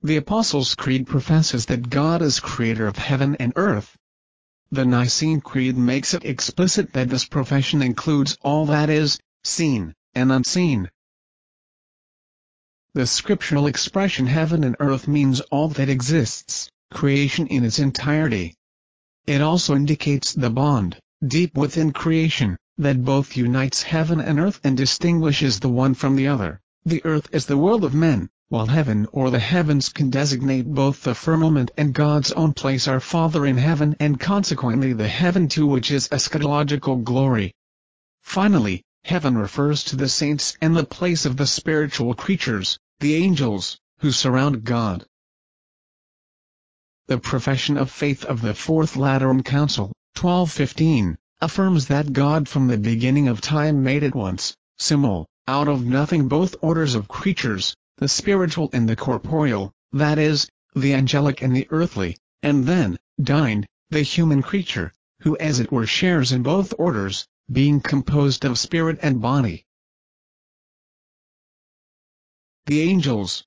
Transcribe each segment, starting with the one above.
The Apostles' Creed professes that God is creator of heaven and earth. The Nicene Creed makes it explicit that this profession includes all that is seen and unseen. The scriptural expression heaven and earth means all that exists, creation in its entirety. It also indicates the bond, deep within creation, that both unites heaven and earth and distinguishes the one from the other. The earth is the world of men, while heaven or the heavens can designate both the firmament and God's own place, our Father in heaven, and consequently the heaven too, which is eschatological glory. Finally, heaven refers to the saints and the place of the spiritual creatures, the angels, who surround God. The Profession of Faith of the Fourth Lateran Council, 1215, affirms that God from the beginning of time made at once, simul, out of nothing both orders of creatures, the spiritual and the corporeal, that is, the angelic and the earthly, and then, deigned, the human creature, who as it were shares in both orders, being composed of spirit and body. The angels.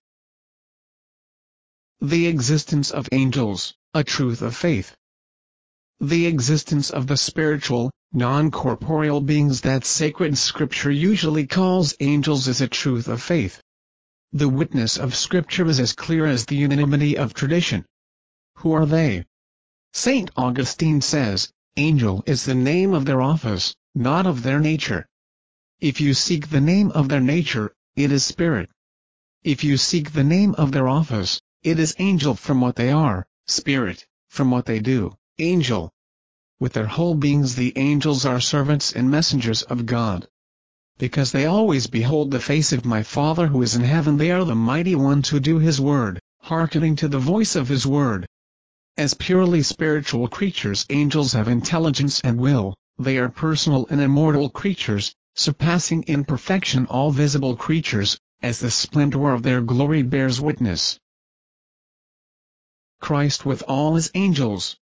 The existence of angels, a truth of faith. The existence of the spiritual, non-corporeal beings that sacred scripture usually calls angels is a truth of faith. The witness of scripture is as clear as the unanimity of tradition. Who are they? St. Augustine says, "Angel is the name of their office, not of their nature. If you seek the name of their nature, it is spirit. If you seek the name of their office, it is angel from what they are, spirit, from what they do, angel." With their whole beings the angels are servants and messengers of God. Because they always behold the face of my Father who is in heaven, they are the mighty ones who do His word, hearkening to the voice of His word. As purely spiritual creatures, angels have intelligence and will. They are personal and immortal creatures, surpassing in perfection all visible creatures, as the splendor of their glory bears witness. Christ with all His angels.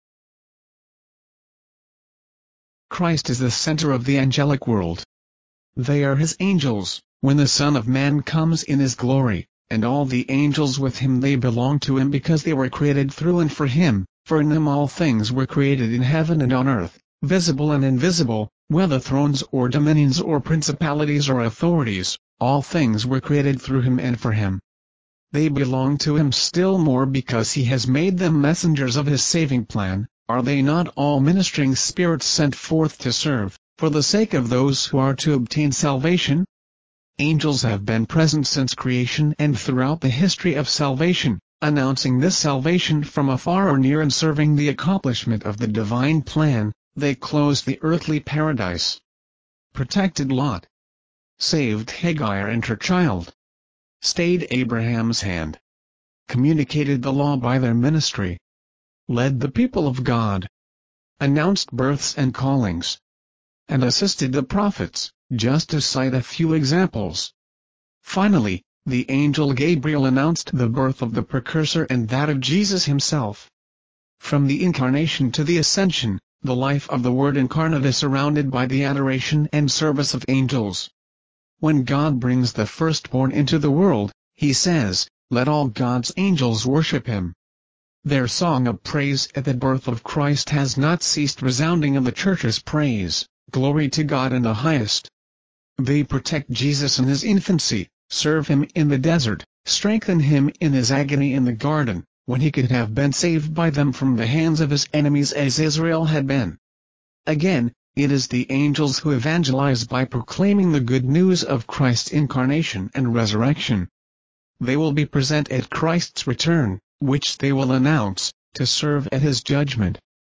Christ is the center of the angelic world. They are His angels, when the Son of Man comes in His glory, and all the angels with Him. They belong to Him because they were created through and for Him, for in Him all things were created in heaven and on earth, visible and invisible, whether thrones or dominions or principalities or authorities, all things were created through Him and for Him. They belong to Him still more because He has made them messengers of His saving plan. Are they not all ministering spirits sent forth to serve, for the sake of those who are to obtain salvation? Angels have been present since creation and throughout the history of salvation, announcing this salvation from afar or near and serving the accomplishment of the divine plan. They closed the earthly paradise, protected Lot, saved Hagar and her child, stayed Abraham's hand, communicated the law by their ministry, led the people of God, announced births and callings, and assisted the prophets, just to cite a few examples. Finally, the angel Gabriel announced the birth of the precursor and that of Jesus Himself. From the Incarnation to the Ascension, the life of the Word incarnate is surrounded by the adoration and service of angels. When God brings the firstborn into the world, He says, "Let all God's angels worship Him." Their song of praise at the birth of Christ has not ceased resounding in the Church's praise, "Glory to God in the highest." They protect Jesus in His infancy, serve Him in the desert, strengthen Him in His agony in the garden, when He could have been saved by them from the hands of His enemies as Israel had been. Again, it is the angels who evangelize by proclaiming the good news of Christ's incarnation and resurrection. They will be present at Christ's return, which they will announce, to serve at His judgment.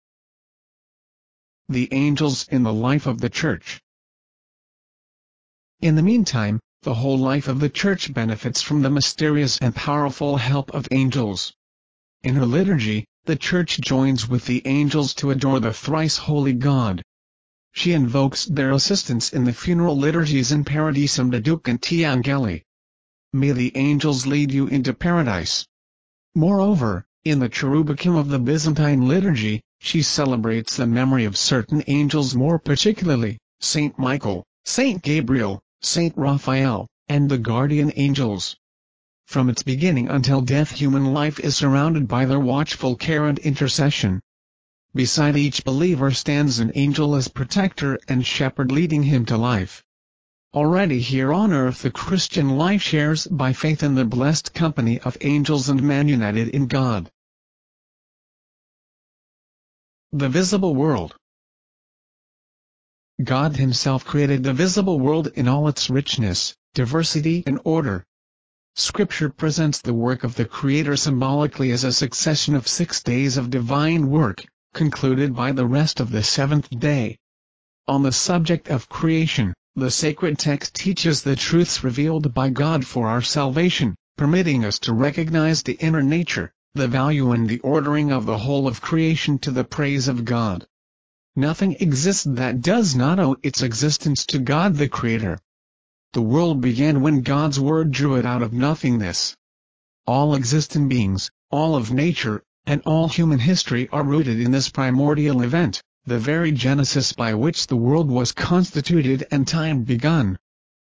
The angels in the life of the Church. In the meantime, the whole life of the Church benefits from the mysterious and powerful help of angels. In her liturgy, the Church joins with the angels to adore the thrice holy God. She invokes their assistance in the funeral liturgies in Paradisum Deducanti Angeli. May the angels lead you into paradise. Moreover, in the Cherubicum of the Byzantine liturgy, she celebrates the memory of certain angels, more particularly, Saint Michael, Saint Gabriel, Saint Raphael, and the guardian angels. From its beginning until death, human life is surrounded by their watchful care and intercession. Beside each believer stands an angel as protector and shepherd, leading him to life. Already here on earth, the Christian life shares by faith in the blessed company of angels and man united in God. The visible world. God Himself created the visible world in all its richness, diversity and order. Scripture presents the work of the Creator symbolically as a succession of 6 days of divine work, concluded by the rest of the seventh day. On the subject of creation, the sacred text teaches the truths revealed by God for our salvation, permitting us to recognize the inner nature, the value and the ordering of the whole of creation to the praise of God. Nothing exists that does not owe its existence to God the Creator. The world began when God's Word drew it out of nothingness. All existing beings, all of nature, and all human history are rooted in this primordial event, the very genesis by which the world was constituted and time begun.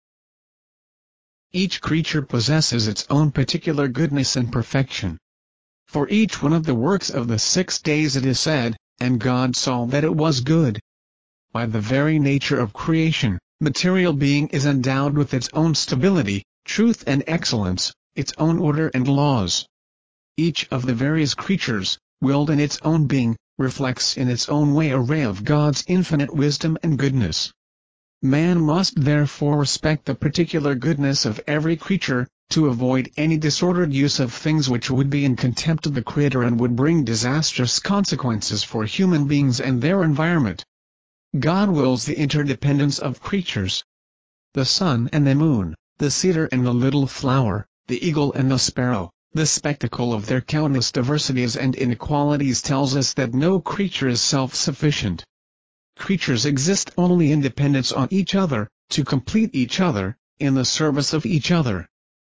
Each creature possesses its own particular goodness and perfection. For each one of the works of the 6 days it is said, "And God saw that it was good." By the very nature of creation, material being is endowed with its own stability, truth and excellence, its own order and laws. Each of the various creatures, willed in its own being, reflects in its own way a ray of God's infinite wisdom and goodness. Man must therefore respect the particular goodness of every creature, to avoid any disordered use of things which would be in contempt of the Creator and would bring disastrous consequences for human beings and their environment. God wills the interdependence of creatures. The sun and the moon, the cedar and the little flower, the eagle and the sparrow, the spectacle of their countless diversities and inequalities tells us that no creature is self-sufficient. Creatures exist only in dependence on each other, to complete each other, in the service of each other.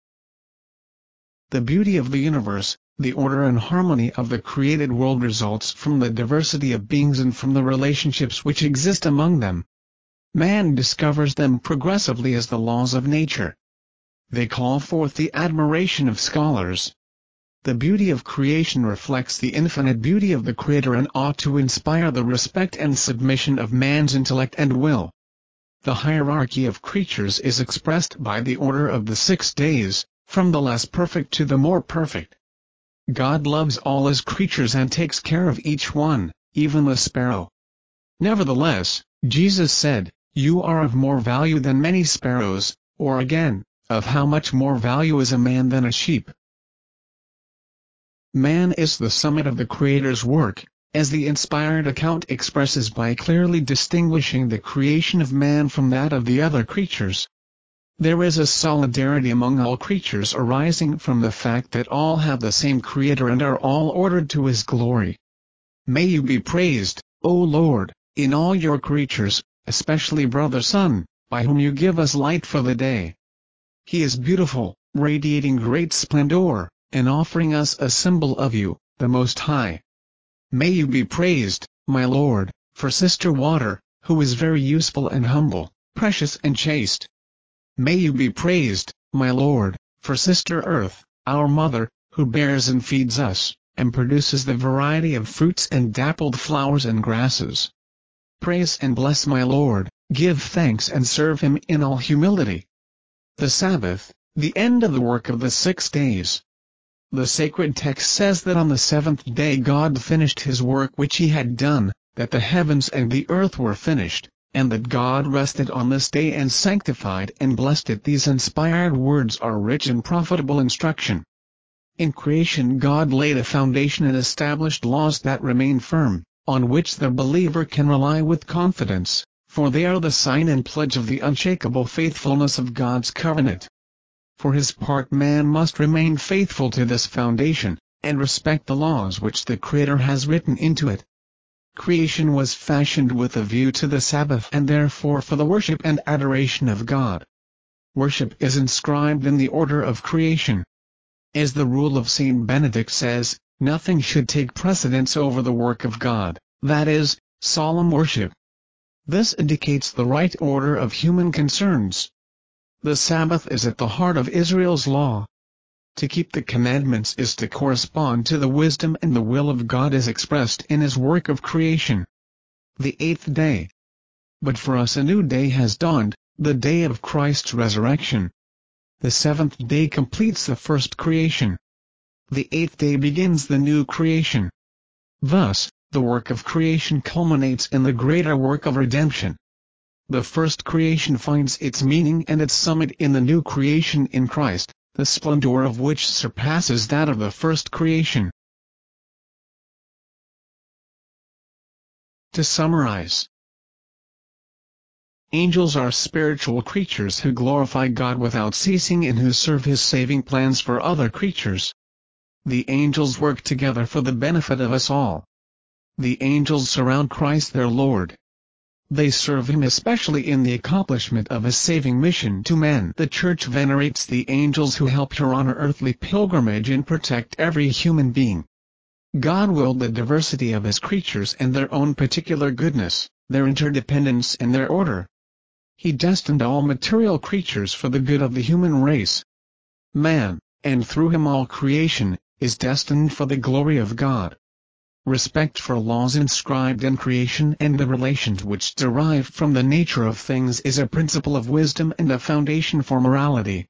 The beauty of the universe, the order and harmony of the created world results from the diversity of beings and from the relationships which exist among them. Man discovers them progressively as the laws of nature. They call forth the admiration of scholars. The beauty of creation reflects the infinite beauty of the Creator and ought to inspire the respect and submission of man's intellect and will. The hierarchy of creatures is expressed by the order of the 6 days, from the less perfect to the more perfect. God loves all His creatures and takes care of each one, even the sparrow. Nevertheless, Jesus said, "You are of more value than many sparrows," or again, "Of how much more value is a man than a sheep?" Man is the summit of the Creator's work, as the inspired account expresses by clearly distinguishing the creation of man from that of the other creatures. There is a solidarity among all creatures arising from the fact that all have the same Creator and are all ordered to His glory. May You be praised, O Lord, in all Your creatures, especially Brother Sun, by whom You give us light for the day. He is beautiful, radiating great splendor, and offering us a symbol of You, the Most High. May You be praised, my Lord, for Sister Water, who is very useful and humble, precious and chaste. May You be praised, my Lord, for Sister Earth, our Mother, who bears and feeds us, and produces the variety of fruits and dappled flowers and grasses. Praise and bless my Lord, give thanks and serve Him in all humility. The Sabbath, the end of the work of the 6 days. The sacred text says that on the 7th day God finished His work which He had done, that the heavens and the earth were finished, and that God rested on this day and sanctified and blessed it. These inspired words are rich in profitable instruction. In creation God laid a foundation and established laws that remain firm, on which the believer can rely with confidence, for they are the sign and pledge of the unshakable faithfulness of God's covenant. For his part, man must remain faithful to this foundation, and respect the laws which the Creator has written into it. Creation was fashioned with a view to the Sabbath and therefore for the worship and adoration of God. Worship is inscribed in the order of creation. As the rule of Saint Benedict says, nothing should take precedence over the work of God, that is, solemn worship. This indicates the right order of human concerns. The Sabbath is at the heart of Israel's law. To keep the commandments is to correspond to the wisdom and the will of God as expressed in His work of creation. The 8th day. But for us a new day has dawned, the day of Christ's resurrection. The 7th day completes the first creation. The 8th day begins the new creation. Thus, the work of creation culminates in the greater work of redemption. The first creation finds its meaning and its summit in the new creation in Christ, the splendor of which surpasses that of the first creation. To summarize, angels are spiritual creatures who glorify God without ceasing and who serve His saving plans for other creatures. The angels work together for the benefit of us all. The angels surround Christ their Lord. They serve Him especially in the accomplishment of His saving mission to men. The Church venerates the angels who helped her on her earthly pilgrimage and protect every human being. God willed the diversity of His creatures and their own particular goodness, their interdependence and their order. He destined all material creatures for the good of the human race. Man, and through him all creation, is destined for the glory of God. Respect for laws inscribed in creation and the relations which derive from the nature of things is a principle of wisdom and a foundation for morality.